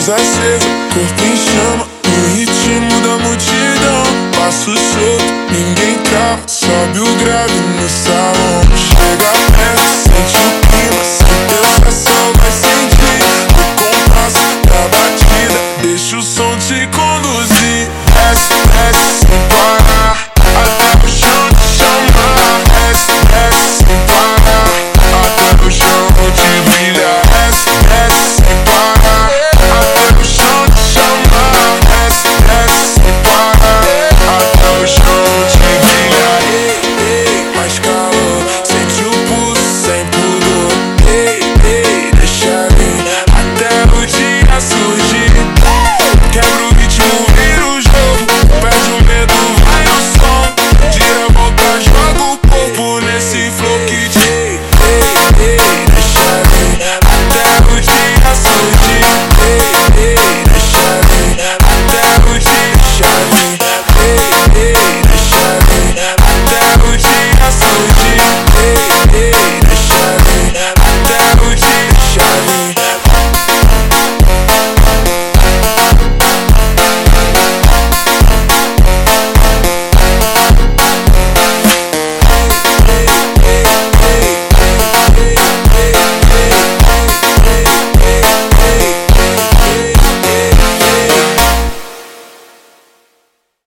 luz acesa, corpo em chama, no ritmo da multidão. Passo solto, ninguém calma, sobe o grave no salão. Chega perto, sente o